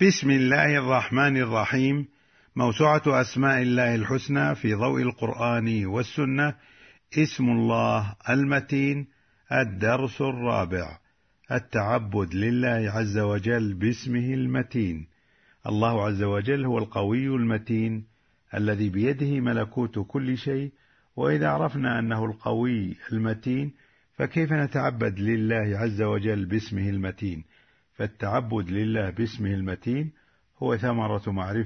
بسم الله الرحمن الرحيم. موسوعة أسماء الله الحسنى في ضوء القرآن والسنة. اسم الله المتين. الدرس الرابع. التعبد لله عز وجل باسمه المتين. الله عز وجل هو القوي المتين الذي بيده ملكوت كل شيء، وإذا عرفنا أنه القوي المتين فكيف نتعبد لله عز وجل باسمه المتين؟ فالتعبد لله باسمه المتين هو ثمرة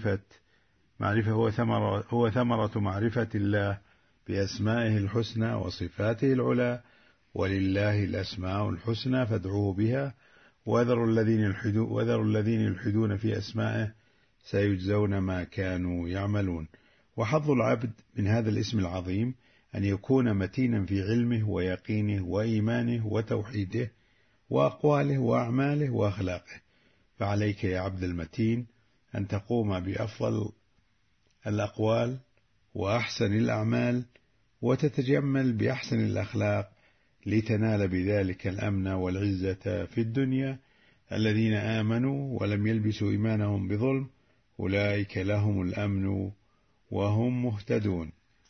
معرفة الله بأسمائه الحسنى وصفاته العلى. ولله الأسماء الحسنى فادعوه بها وذروا الذين يلحدون في أسمائه سيجزون ما كانوا يعملون. وحظ العبد من هذا الاسم العظيم أن يكون متينا في علمه ويقينه وإيمانه وتوحيده وأقواله وأعماله وأخلاقه. فعليك يا عبد المتين أن تقوم بأفضل الأقوال وأحسن الأعمال وتتجمل بأحسن الأخلاق لتنال بذلك الأمن والعزة في الدنيا. الذين آمنوا ولم يلبسوا إيمانهم بظلم أولئك لهم الأمن وهم مهتدون.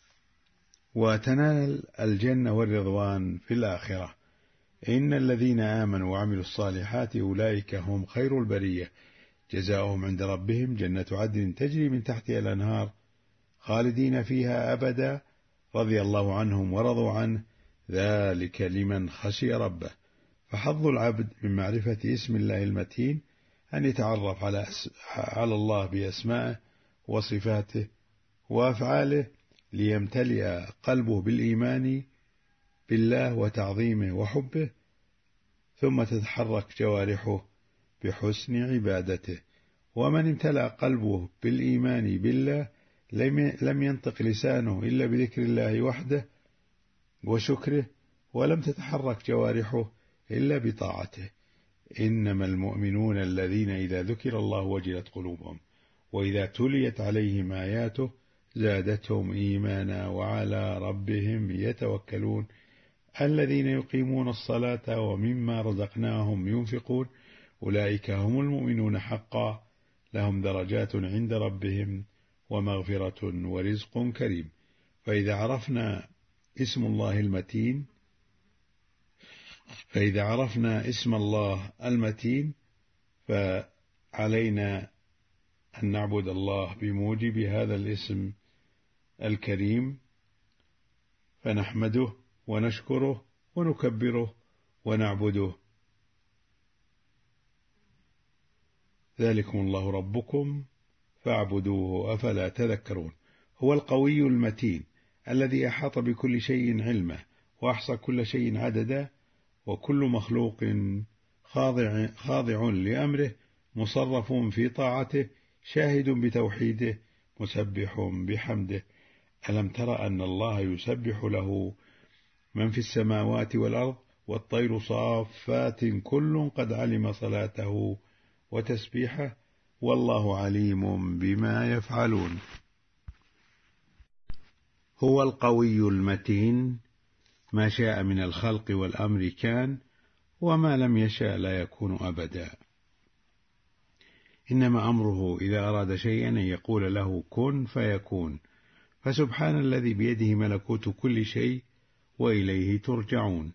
وتنال الجنة والرضوان في الآخرة. إن الذين آمنوا وعملوا الصالحات أولئك هم خير البرية، جزاؤهم عند ربهم جنة عدن تجري من تحتها الأنهار خالدين فيها أبدا، رضي الله عنهم ورضوا عنه، ذلك لمن خشي ربه. فحظ العبد من معرفة اسم الله المتين أن يتعرف على الله بأسمائه وصفاته وأفعاله ليمتلئ قلبه بالإيمان بالله وتعظيمه وحبه، ثم تتحرك جوارحه بحسن عبادته. ومن امتلأ قلبه بالإيمان بالله لم ينطق لسانه إلا بذكر الله وحده وشكره، ولم تتحرك جوارحه إلا بطاعته. إنما المؤمنون الذين إذا ذكر الله وجلت قلوبهم وإذا تليت عليهم آياته زادتهم إيمانا وعلى ربهم يتوكلون. الذين يقيمون الصلاة ومما رزقناهم ينفقون أولئك هم المؤمنون حقا، لهم درجات عند ربهم ومغفرة ورزق كريم. فإذا عرفنا اسم الله المتين فعلينا أن نعبد الله بموجب هذا الاسم الكريم، فنحمده ونشكره ونكبره ونعبده. ذلكم الله ربكم فاعبدوه أفلا تذكرون. هو القوي المتين الذي أحاط بكل شيء علمه وأحصى كل شيء عددا، وكل مخلوق خاضع لأمره مصرف في طاعته، شاهد بتوحيده، مسبح بحمده. ألم تر أن الله يسبح له من في السماوات والأرض والطير صافات كل قد علم صلاته وتسبيحه والله عليم بما يفعلون. هو القوي المتين، ما شاء من الخلق والأمر كان، وما لم يشاء لا يكون أبدا. إنما أمره إذا أراد شيئا أن يقول له كن فيكون. فسبحان الذي بيده ملكوت كل شيء وإليه ترجعون.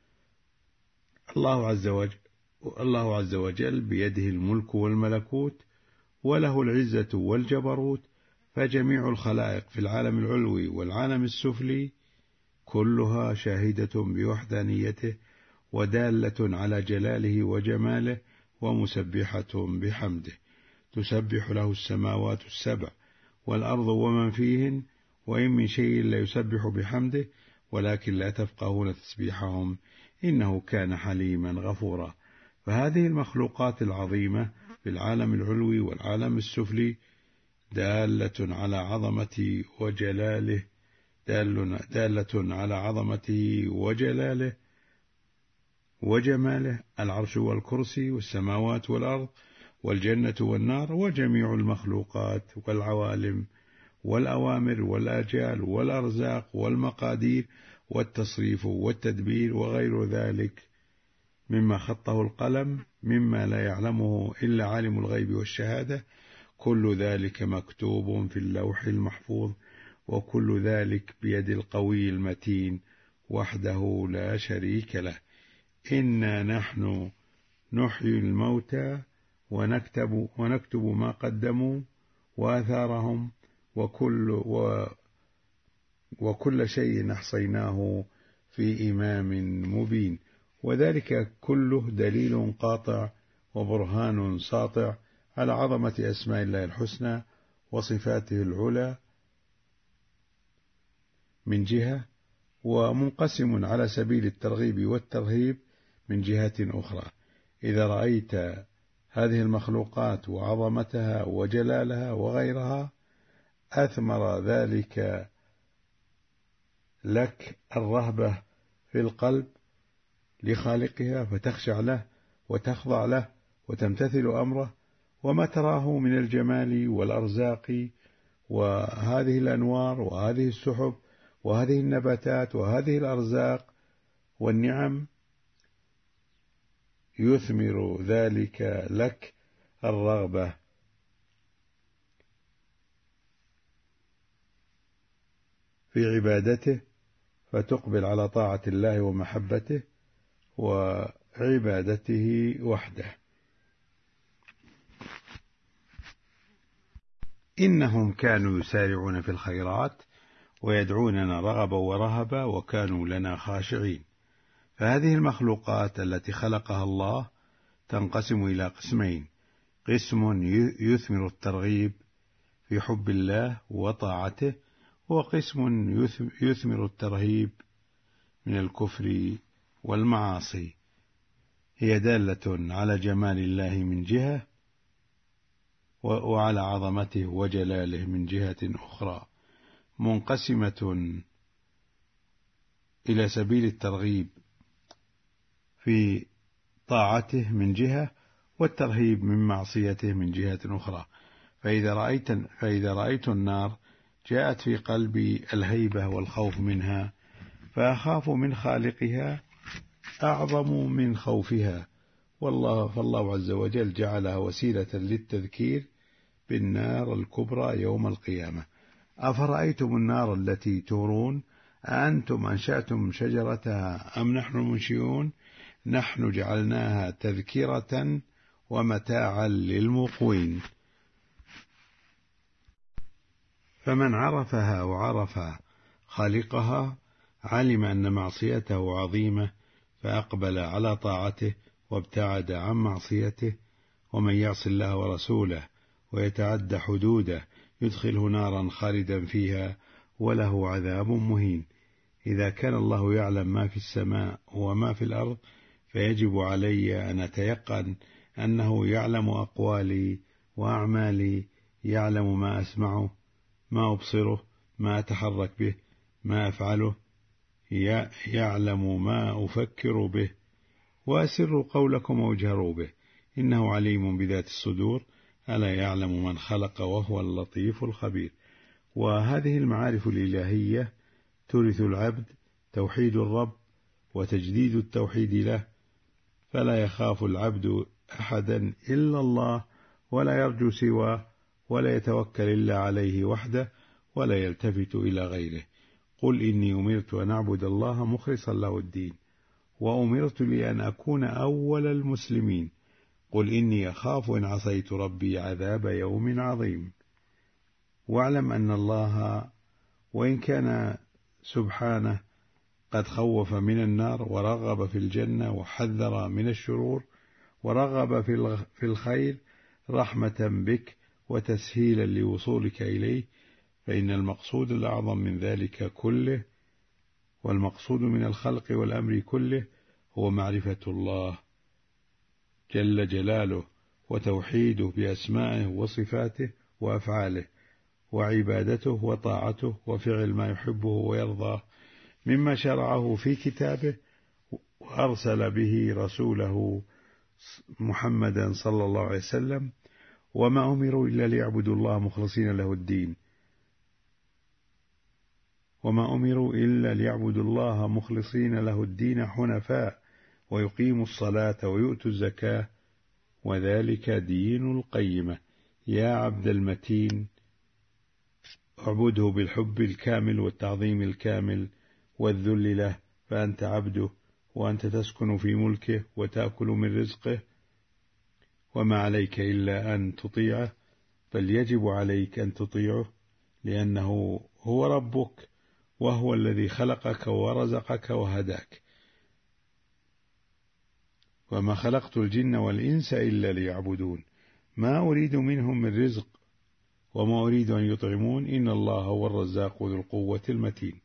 الله عز وجل بيده الملك والملكوت، وله العزة والجبروت. فجميع الخلائق في العالم العلوي والعالم السفلي كلها شاهدة بوحدانيته ودالة على جلاله وجماله ومسبحة بحمده. تسبح له السماوات السبع والأرض ومن فيهن، وإن من شيء لا يسبح بحمده ولكن لا تفقهون تسبيحهم إنه كان حليما غفورا. فهذه المخلوقات العظيمة في العالم العلوي والعالم السفلي دالة على عظمته وجلاله وجماله. العرش والكرسي والسماوات والأرض والجنة والنار وجميع المخلوقات والعوالم والأوامر والآجال والأرزاق والمقادير والتصريف والتدبير وغير ذلك مما خطه القلم مما لا يعلمه إلا عالم الغيب والشهادة، كل ذلك مكتوب في اللوح المحفوظ، وكل ذلك بيد القوي المتين وحده لا شريك له. إنا نحن نحيي الموتى ونكتب ما قدموا وآثارهم وكل شيء أحصيناه في إمام مبين. وذلك كله دليل قاطع وبرهان ساطع على عظمة أسماء الله الحسنى وصفاته العلى من جهة، ومنقسم على سبيل الترغيب والترهيب من جهة أخرى. إذا رأيت هذه المخلوقات وعظمتها وجلالها وغيرها، أثمر ذلك لك الرهبة في القلب لخالقها، فتخشع له وتخضع له وتمتثل أمره، وما تراه من الجمال والأرزاق وهذه الأنوار وهذه السحب وهذه النباتات وهذه الأرزاق والنعم يثمر ذلك لك الرغبة في عبادته، فتقبل على طاعة الله ومحبته وعبادته وحده. إنهم كانوا يسارعون في الخيرات ويدعوننا رغبا ورهبا وكانوا لنا خاشعين. فهذه المخلوقات التي خلقها الله تنقسم إلى قسمين: قسم يثمر الترغيب في حب الله وطاعته، وقسم يثمر الترهيب من الكفر والمعاصي. هي دالة على جمال الله من جهة وعلى عظمته وجلاله من جهة أخرى، منقسمة إلى سبيل الترغيب في طاعته من جهة، والترهيب من معصيته من جهة أخرى. فإذا رأيت النار جاءت في قلبي الهيبة والخوف منها، فأخاف من خالقها أعظم من خوفها، فالله عز وجل جعلها وسيلة للتذكير بالنار الكبرى يوم القيامة. أفرأيتم النار التي تورون أأنتم أنشأتم شجرتها أم نحن المنشئون؟ نحن جعلناها تذكرة ومتاعا للمقوين. فمن عرفها وعرف خالقها علم أن معصيته عظيمة، فأقبل على طاعته وابتعد عن معصيته. ومن يعص الله ورسوله ويتعد حدوده يدخله نارا خالدا فيها وله عذاب مهين. إذا كان الله يعلم ما في السماء وما في الأرض، فيجب علي أن أتيقن أنه يعلم أقوالي وأعمالي، يعلم ما أسمعه، ما أبصره، ما أتحرك به، ما أفعله، يعلم ما أفكر به. وأسروا قولكم واجهروا به، إنه عليم بذات الصدور، ألا يعلم من خلق وهو اللطيف الخبير. وهذه المعارف الإلهية تورث العبد توحيد الرب وتجديد التوحيد له، فلا يخاف العبد أحدا إلا الله، ولا يرجو سواه، ولا يتوكل إلا عليه وحده، ولا يلتفت إلى غيره. قل إني أمرت أن أعبد الله مخلصا له الدين، وأمرت لأن أكون أول المسلمين. قل إني أخاف إن عصيت ربي عذاب يوم عظيم. واعلم أن الله وإن كان سبحانه قد خوف من النار ورغب في الجنة وحذر من الشرور ورغب في الخير رحمة بك وتسهيلا لوصولك إليه، فإن المقصود الأعظم من ذلك كله والمقصود من الخلق والأمر كله هو معرفة الله جل جلاله وتوحيده بأسمائه وصفاته وأفعاله، وعبادته وطاعته وفعل ما يحبه ويرضاه مما شرعه في كتابه وأرسل به رسوله محمدا صلى الله عليه وسلم. وما أمروا إلا ليعبدوا الله مخلصين له الدين، وما أمروا إلا ليعبدوا الله مخلصين له الدين حنفاء ويقيموا الصلاة ويؤتوا الزكاة وذلك دين القيمة. يا عبد المتين اعبده بالحب الكامل والتعظيم الكامل والذل له، فأنت عبده وأنت تسكن في ملكه وتأكل من رزقه، وما عليك إلا أن تطيعه، بل يجب عليك أن تطيعه لأنه هو ربك وهو الذي خلقك ورزقك وهداك. وما خلقت الجن والإنس إلا ليعبدون ما أريد منهم من رزق وما أريد أن يطعمون إن الله هو الرزاق ذو القوة المتين.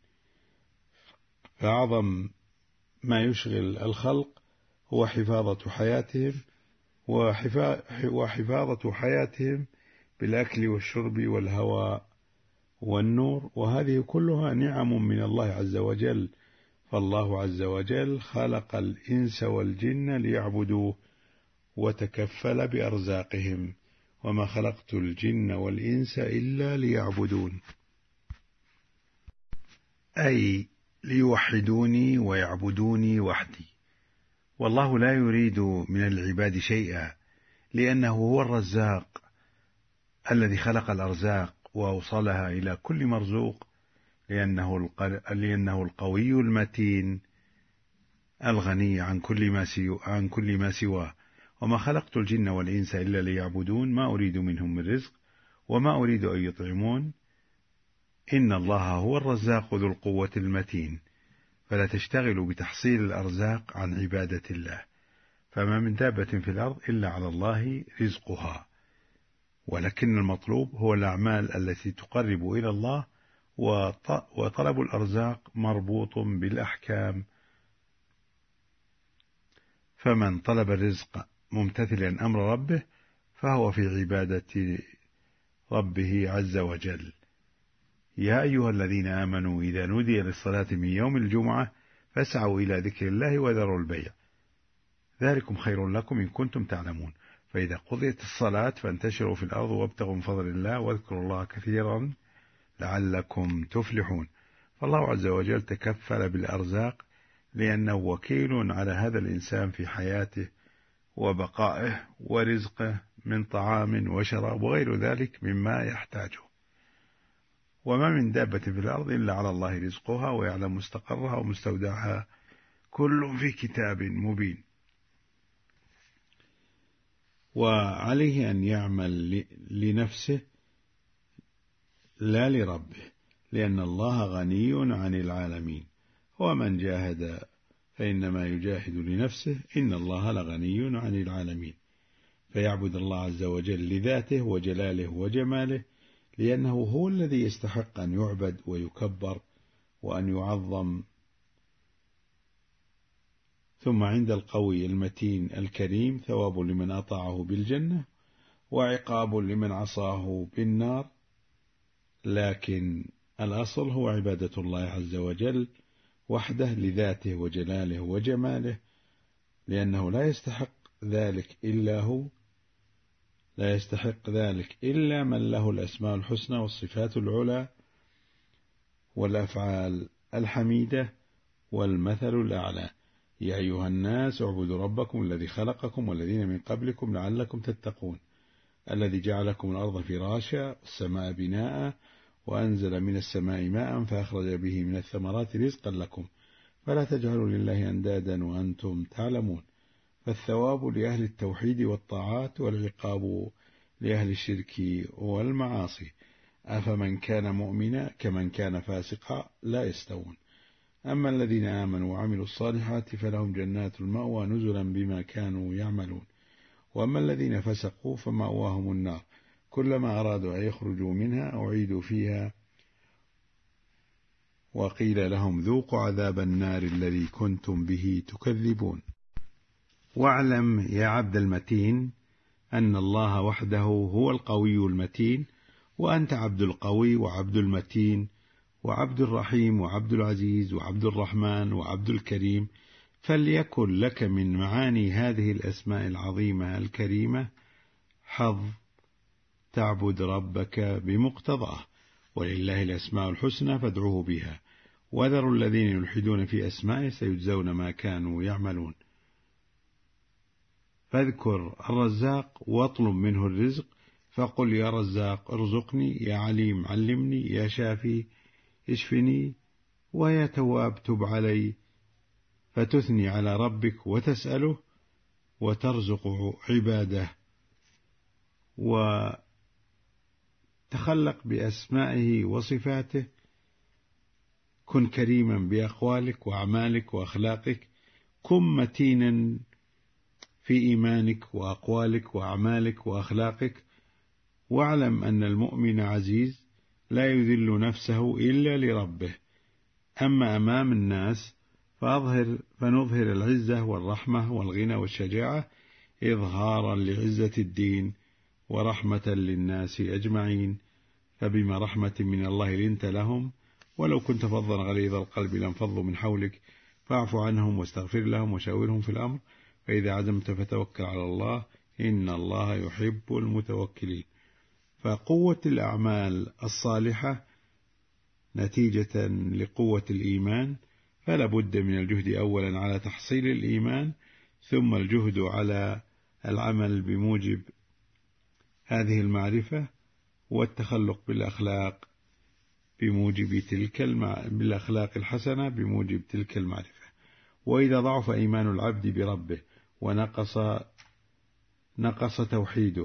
فأعظم ما يشغل الخلق هو حفاظة حياتهم وحفاظة حياتهم بالأكل والشرب والهواء والنور، وهذه كلها نعم من الله عز وجل. فالله عز وجل خلق الإنس والجن ليعبدوه وتكفل بأرزاقهم، وما خلقت الجن والإنس إلا ليعبدون، أي ليوحدوني ويعبدوني وحدي. والله لا يريد من العباد شيئا، لأنه هو الرزاق الذي خلق الأرزاق وأوصلها إلى كل مرزوق، لأنه القوي المتين الغني عن كل ما سواه. وما خلقت الجن والإنس إلا ليعبدون ما أريد منهم من رزق وما أريد أن يطعمون إن الله هو الرزاق ذو القوة المتين. فلا تشتغلوا بتحصيل الأرزاق عن عبادة الله، فما من دابة في الأرض إلا على الله رزقها، ولكن المطلوب هو الأعمال التي تقرب إلى الله، وطلب الأرزاق مربوط بالأحكام. فمن طلب الرزق ممتثلا أمر ربه فهو في عبادة ربه عز وجل. يا أيها الذين آمنوا إذا نودي للصلاة من يوم الجمعة فاسعوا إلى ذكر الله وذروا البيع ذلكم خير لكم إن كنتم تعلمون، فإذا قضيت الصلاة فانتشروا في الأرض وابتغوا من فضل الله واذكروا الله كثيرا لعلكم تفلحون. فالله عز وجل تكفل بالأرزاق لأنه وكيل على هذا الإنسان في حياته وبقائه ورزقه من طعام وشراب وغير ذلك مما يحتاجه. وما من دابة في الأرض إلا على الله رزقها ويعلم مستقرها ومستودعها كل في كتاب مبين. وعليه أن يعمل لنفسه لا لربه، لأن الله غني عن العالمين، ومن جاهد فإنما يجاهد لنفسه إن الله لغني عن العالمين. فيعبد الله عز وجل لذاته وجلاله وجماله، لأنه هو الذي يستحق أن يعبد ويكبر وأن يعظم. ثم عند القوي المتين الكريم ثواب لمن أطاعه بالجنة وعقاب لمن عصاه بالنار، لكن الأصل هو عبادة الله عز وجل وحده لذاته وجلاله وجماله، لأنه لا يستحق ذلك إلا هو، لا يستحق ذلك إلا من له الأسماء الحسنى والصفات العلى والأفعال الحميدة والمثل الأعلى. يا أيها الناس اعبدوا ربكم الذي خلقكم والذين من قبلكم لعلكم تتقون، الذي جعلكم الأرض فراشا والسماء بناء وأنزل من السماء ماء فأخرج به من الثمرات رزقا لكم فلا تجعلوا لله أندادا وأنتم تعلمون. فالثواب لأهل التوحيد والطاعات والعقاب لأهل الشرك والمعاصي. أفمن كان مؤمنا كمن كان فاسقا لا يستوون. أما الذين آمنوا وعملوا الصالحات فلهم جنات المأوى نزلا بما كانوا يعملون، وأما الذين فسقوا فمأواهم النار كلما أرادوا أن يخرجوا منها أعيدوا فيها وقيل لهم ذوقوا عذاب النار الذي كنتم به تكذبون. واعلم يا عبد المتين أن الله وحده هو القوي المتين، وأنت عبد القوي وعبد المتين وعبد الرحيم وعبد العزيز وعبد الرحمن وعبد الكريم، فليكن لك من معاني هذه الأسماء العظيمة الكريمة حظ تعبد ربك بمقتضاه. ولله الأسماء الحسنى فادعوه بها وذروا الذين يلحدون في أسمائه سيجزون ما كانوا يعملون. فاذكر الرزاق واطلب منه الرزق، فقل يا رزاق ارزقني، يا عليم علمني، يا شافي اشفني، ويا تواب تب علي، فتثني على ربك وتسأله وترزق عباده، وتخلق بأسمائه وصفاته. كن كريما بأقوالك وأعمالك وأخلاقك، كن متينا في إيمانك وأقوالك وأعمالك وأخلاقك، واعلم أن المؤمن عزيز لا يذل نفسه إلا لربه. أما أمام الناس فنظهر العزة والرحمة والغنى والشجاعة إظهارا لعزة الدين ورحمة للناس أجمعين، فبما رحمة من الله لنت لهم، ولو كنت فظا غليظ القلب لانفضوا من حولك، فاعف عنهم واستغفر لهم وشاورهم في الأمر، فإذا عزمت فتوكل على الله، إن الله يحب المتوكلين. فقوة الأعمال الصالحة نتيجة لقوة الإيمان، فلا بد من الجهد أولا على تحصيل الإيمان، ثم الجهد على العمل بموجب هذه المعرفة، والتخلق بالأخلاق بموجب بالأخلاق الحسنة بموجب تلك المعرفة. وإذا ضعف إيمان العبد بربه نقص توحيده،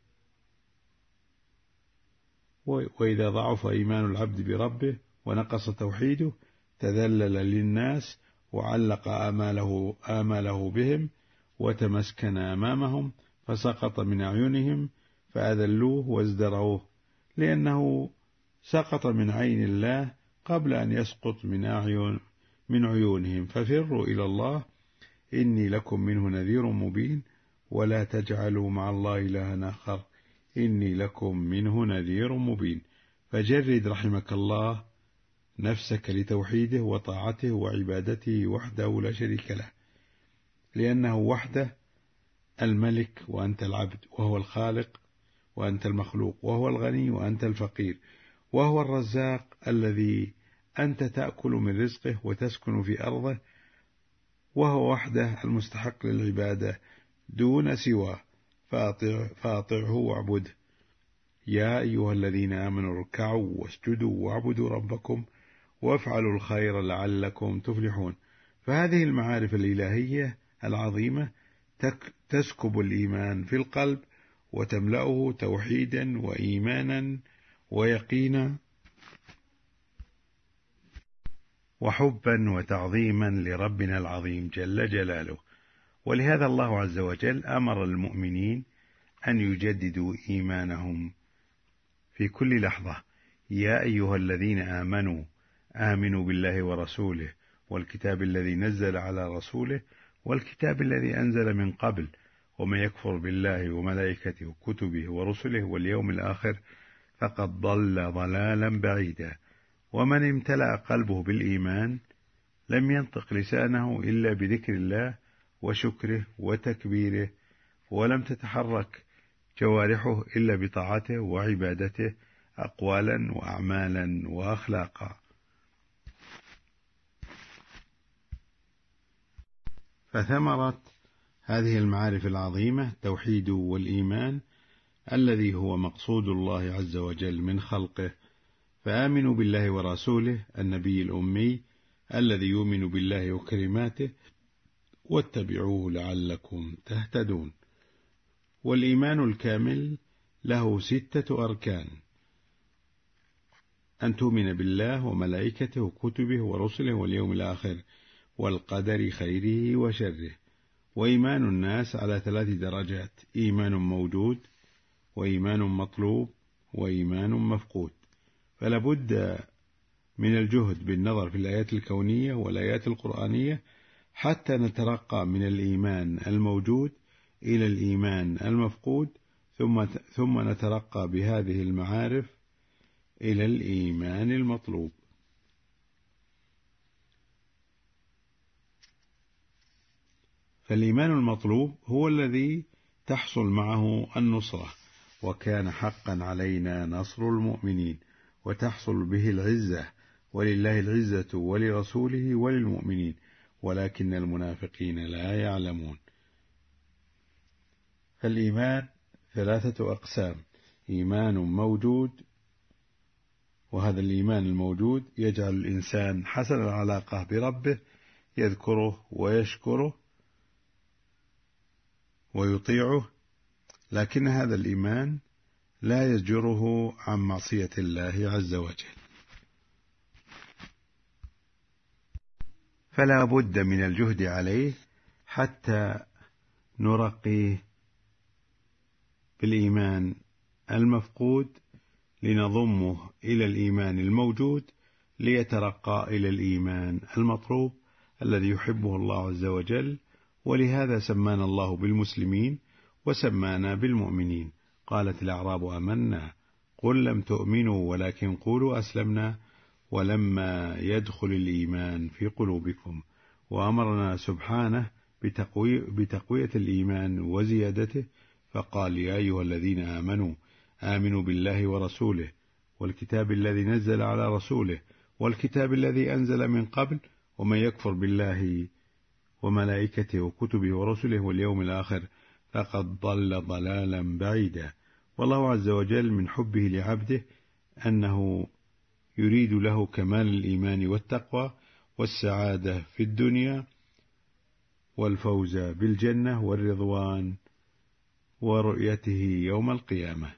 وإذا ضعف إيمان العبد بربه ونقص توحيده تذلل للناس وعلق آماله بهم وتمسكن أمامهم، فسقط من أعينهم فأذلوه وازدروه، لأنه سقط من عين الله قبل أن يسقط من عيونهم. ففروا إلى الله إني لكم منه نذير مبين، ولا تجعلوا مع الله إلها آخر إني لكم منه نذير مبين. فجرد رحمك الله نفسك لتوحيده وطاعته وعبادته وحده لا شريك له، لأنه وحده الملك وأنت العبد، وهو الخالق وأنت المخلوق، وهو الغني وأنت الفقير، وهو الرزاق الذي أنت تأكل من رزقه وتسكن في أرضه، وهو وحده المستحق للعبادة دون سواه، فاطعه واعبده. يا أيها الذين آمنوا اركعوا واسجدوا واعبدوا ربكم وافعلوا الخير لعلكم تفلحون. فهذه المعارف الإلهية العظيمة تسكب الإيمان في القلب وتملأه توحيدا وإيمانا ويقينا وحبا وتعظيما لربنا العظيم جل جلاله. ولهذا الله عز وجل أمر المؤمنين أن يجددوا إيمانهم في كل لحظة. يا أيها الذين آمنوا بالله ورسوله والكتاب الذي نزل على رسوله والكتاب الذي أنزل من قبل، ومن يكفر بالله وملائكته وكتبه ورسله واليوم الآخر فقد ضل ضلالا بعيدا. ومن امتلأ قلبه بالإيمان لم ينطق لسانه إلا بذكر الله وشكره وتكبيره، ولم تتحرك جوارحه إلا بطاعته وعبادته أقوالا وأعمالا وأخلاقا. فثمرة هذه المعارف العظيمة التوحيد والإيمان الذي هو مقصود الله عز وجل من خلقه. فآمنوا بالله ورسوله النبي الأمي الذي يؤمن بالله وكلماته واتبعوه لعلكم تهتدون. والإيمان الكامل له 6 أركان: أن تؤمن بالله وملائكته وكتبه ورسله واليوم الآخر والقدر خيره وشره. وإيمان الناس على 3 درجات: إيمان موجود، وإيمان مطلوب، وإيمان مفقود. فلا بد من الجهد بالنظر في الآيات الكونية والآيات القرآنية حتى نترقى من الإيمان الموجود إلى الإيمان المفقود، ثم نترقى بهذه المعارف إلى الإيمان المطلوب. فالإيمان المطلوب هو الذي تحصل معه النصرة، وكان حقا علينا نصر المؤمنين، وتحصل به العزة، ولله العزة ولرسوله وللمؤمنين ولكن المنافقين لا يعلمون. فالإيمان 3 أقسام: إيمان موجود، وهذا الإيمان الموجود يجعل الإنسان حسن العلاقة بربه، يذكره ويشكره ويطيعه، لكن هذا الإيمان لا يزجره عن معصية الله عز وجل. فلا بد من الجهد عليه حتى نرقيه بالإيمان المفقود، لنضمه إلى الإيمان الموجود ليترقى إلى الإيمان المطلوب الذي يحبه الله عز وجل. ولهذا سمانا الله بالمسلمين وسمانا بالمؤمنين. قالت الأعراب آمنا قل لم تؤمنوا ولكن قولوا أسلمنا ولما يدخل الإيمان في قلوبكم. وأمرنا سبحانه بتقوية الإيمان وزيادته، فقال: يا أيها الذين آمنوا آمنوا بالله ورسوله والكتاب الذي نزل على رسوله والكتاب الذي أنزل من قبل، ومن يكفر بالله وملائكته وكتبه ورسله واليوم الآخر فقد ضل ضلالا بعيدا. والله عز وجل من حبه لعبده أنه يريد له كمال الإيمان والتقوى والسعادة في الدنيا والفوز بالجنة والرضوان ورؤيته يوم القيامة.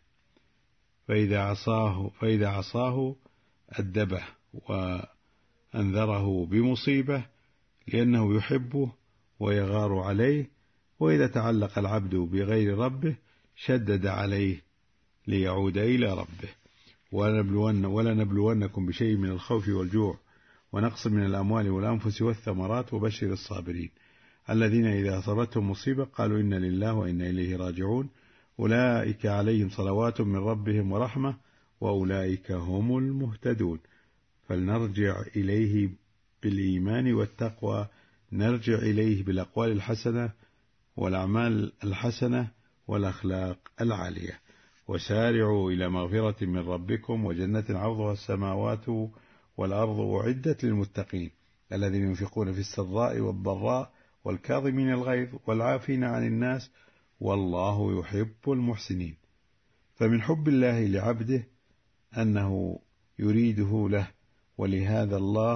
فإذا عصاه أدبه وأنذره بمصيبة لأنه يحبه ويغار عليه، وإذا تعلق العبد بغير ربه شدد عليه ليعود إلى ربه. ولنبلونكم بشيء من الخوف والجوع ونقص من الأموال والأنفس والثمرات وبشر الصابرين الذين إذا أصابتهم مصيبة قالوا إنا لله وإنا إليه راجعون أولئك عليهم صلوات من ربهم ورحمة وأولئك هم المهتدون. فلنرجع إليه بالإيمان والتقوى، نرجع إليه بالأقوال الحسنة والأعمال الحسنة والأخلاق العالية. وسارعوا إلى مغفرة من ربكم وجنة عرضها السماوات والأرض أعدت للمتقين الذين ينفقون في السراء والضراء والكاظمين الغيظ والعافين عن الناس والله يحب المحسنين. فمن حب الله لعبده أنه يريده له، ولهذا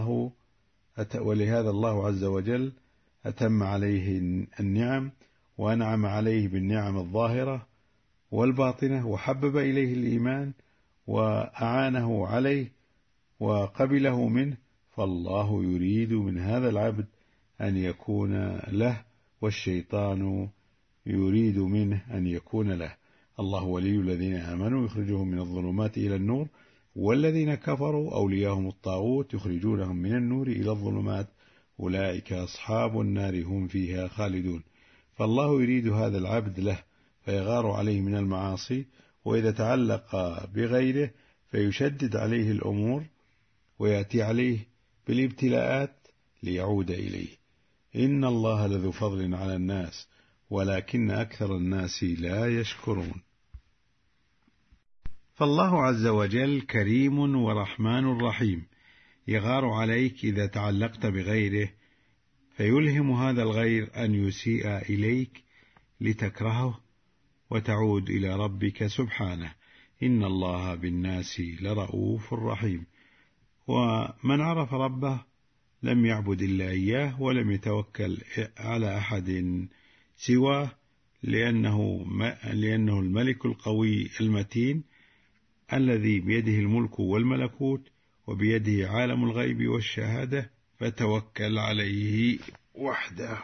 الله عز وجل أتم عليه النعم وأنعم عليه بالنعم الظاهرة والباطنة، وحبب إليه الإيمان وأعانه عليه وقبله منه. فالله يريد من هذا العبد أن يكون له، والشيطان يريد منه أن يكون له. الله ولي الذين آمنوا يخرجهم من الظلمات إلى النور، والذين كفروا أولياءهم الطاغوت يخرجونهم من النور إلى الظلمات أولئك أصحاب النار هم فيها خالدون. فالله يريد هذا العبد له فيغار عليه من المعاصي، وإذا تعلق بغيره فيشدد عليه الأمور ويأتي عليه بالابتلاءات ليعود إليه. إن الله لذو فضل على الناس ولكن أكثر الناس لا يشكرون. فالله عز وجل كريم ورحمن رحيم، يغار عليك إذا تعلقت بغيره، فيلهم هذا الغير أن يسيء إليك لتكرهه وتعود إلى ربك سبحانه. إن الله بالناس لرؤوف رحيم. ومن عرف ربه لم يعبد إلا إياه ولم يتوكل على أحد سواه، لأنه الملك القوي المتين الذي بيده الملك والملكوت وبيده عالم الغيب والشهادة، فتوكل عليه وحده.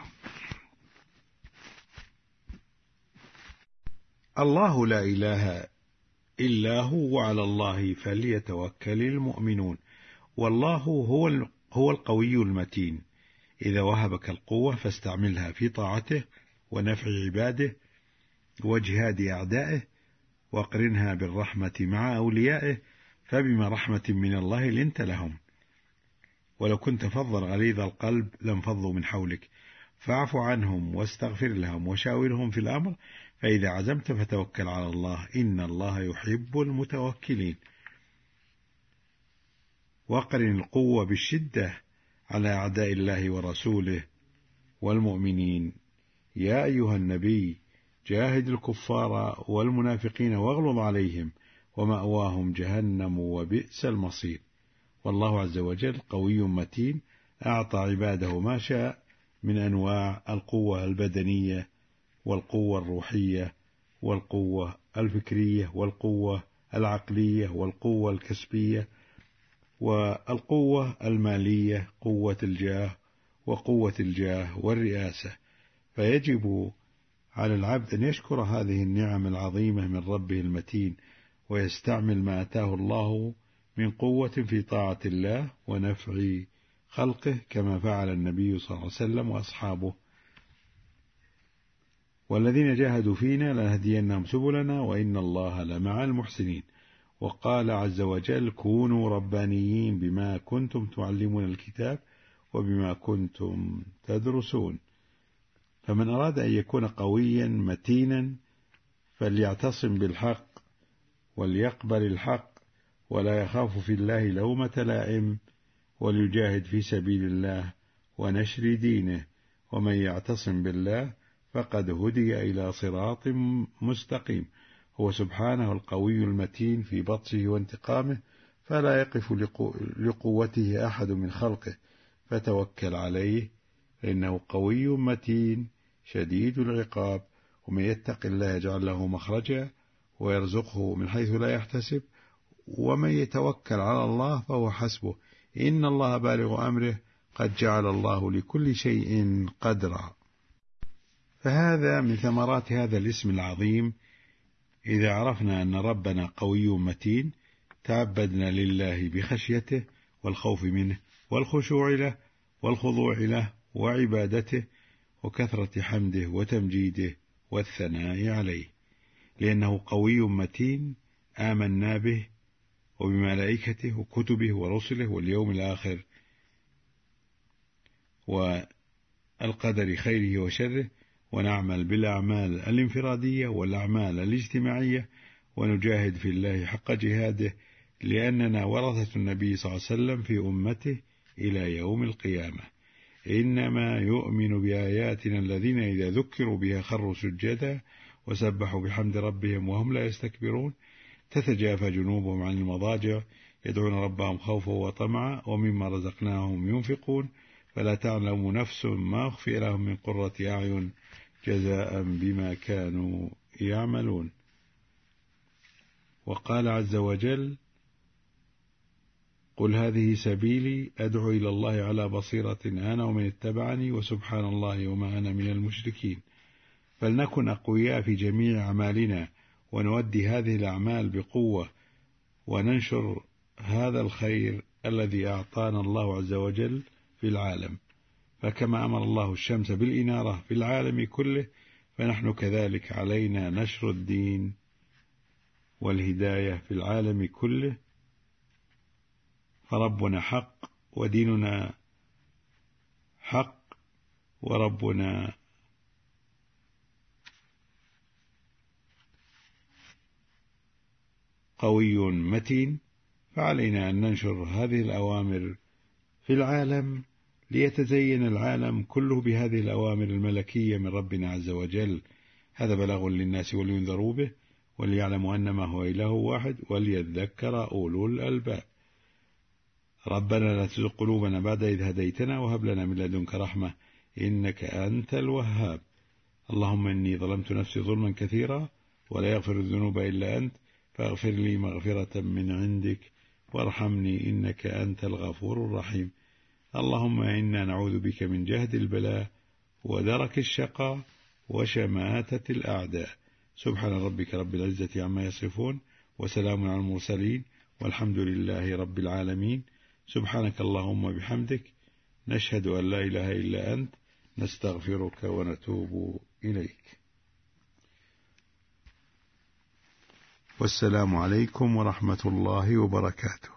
الله لا إله إلا هو وعلى الله فليتوكل المؤمنون. والله هو القوي المتين، إذا وهبك القوة فاستعملها في طاعته ونفع عباده وجهاد أعدائه، واقرنها بالرحمة مع أوليائه، فبما رحمة من الله لنت لهم، ولو كنت فظا غليظ القلب لانفضوا من حولك، فاعف عنهم واستغفر لهم وشاورهم في الأمر، فإذا عزمت فتوكل على الله إن الله يحب المتوكلين. واقرن القوة بالشدة على أعداء الله ورسوله والمؤمنين. يا أيها النبي جاهد الكفار والمنافقين واغلظ عليهم ومأواهم جهنم وبئس المصير. والله عز وجل قوي متين، أعطى عباده ما شاء من أنواع القوة البدنية والقوة الروحية والقوة الفكرية والقوة العقلية والقوة الكسبية والقوة المالية، قوة الجاه وقوة الجاه والرئاسة. فيجب على العبد أن يشكر هذه النعم العظيمة من ربه المتين، ويستعمل ما أتاه الله من قوة في طاعة الله ونفع خلقه، كما فعل النبي صلى الله عليه وسلم وأصحابه. والذين جاهدوا فينا لنهدينهم سبلنا وإن الله لمع المحسنين. وقال عز وجل: كونوا ربانيين بما كنتم تعلمون الكتاب وبما كنتم تدرسون. فمن أراد أن يكون قويا متينا فليعتصم بالحق وليقبل الحق ولا يخاف في الله لومة لائم، وليجاهد في سبيل الله ونشر دينه. ومن يعتصم بالله فقد هدي إلى صراط مستقيم. هو سبحانه القوي المتين في بطشه وانتقامه، فلا يقف لقوته أحد من خلقه، فتوكل عليه فإنه قوي متين شديد العقاب. ومن يتق الله يجعل له مخرجا ويرزقه من حيث لا يحتسب، ومن يتوكل على الله فهو حسبه، إن الله بالغ أمره، قد جعل الله لكل شيء قدرا. فهذا من ثمرات هذا الاسم العظيم. إذا عرفنا أن ربنا قوي متين تعبدنا لله بخشيته والخوف منه والخشوع له والخضوع له وعبادته وكثرة حمده وتمجيده والثناء عليه، لأنه قوي متين آمنا به وبملائكته وكتبه ورسله واليوم الآخر والقدر خيره وشره، ونعمل بالأعمال الانفرادية والأعمال الاجتماعية، ونجاهد في الله حق جهاده، لأننا ورثة النبي صلى الله عليه وسلم في أمته إلى يوم القيامة. إنما يؤمن بآياتنا الذين إذا ذكروا بها خروا سجدا وسبحوا بحمد ربهم وهم لا يستكبرون، تتجافى جنوبهم عن المضاجع يدعون ربهم خوفا وطمعا ومما رزقناهم ينفقون، فلا تعلم نفس ما أخفي لهم من قرة أعين جزاء بما كانوا يعملون. وقال عز وجل: قل هذه سبيلي أدعو إلى الله على بصيرة أنا ومن اتبعني وسبحان الله وما أنا من المشركين. فلنكن أقوياء في جميع أعمالنا، ونؤدي هذه الأعمال بقوة، وننشر هذا الخير الذي أعطانا الله عز وجل في العالم. فكما أمر الله الشمس بالإنارة في العالم كله، فنحن كذلك علينا نشر الدين والهداية في العالم كله. فربنا حق وديننا حق، وربنا قوي متين، فعلينا أن ننشر هذه الأوامر في العالم ليتزين العالم كله بهذه الأوامر الملكية من ربنا عز وجل. هذا بلاغ للناس ولينذروا به وليعلموا أنما هو إله واحد وليذكر أولو الألباب. ربنا لا تزغ قلوبنا بعد إذ هديتنا وهب لنا من لدنك رحمة إنك أنت الوهاب. اللهم إني ظلمت نفسي ظلما كثيرا ولا يغفر الذنوب إلا أنت، فاغفر لي مغفرة من عندك وارحمني إنك أنت الغفور الرحيم. اللهم إنا نعوذ بك من جهد البلاء ودرك الشقاء وشماتة الأعداء. سبحان ربك رب العزة عما يصفون وسلام على المرسلين والحمد لله رب العالمين. سبحانك اللهم وبحمدك، نشهد أن لا إله إلا أنت، نستغفرك ونتوب إليك. والسلام عليكم ورحمة الله وبركاته.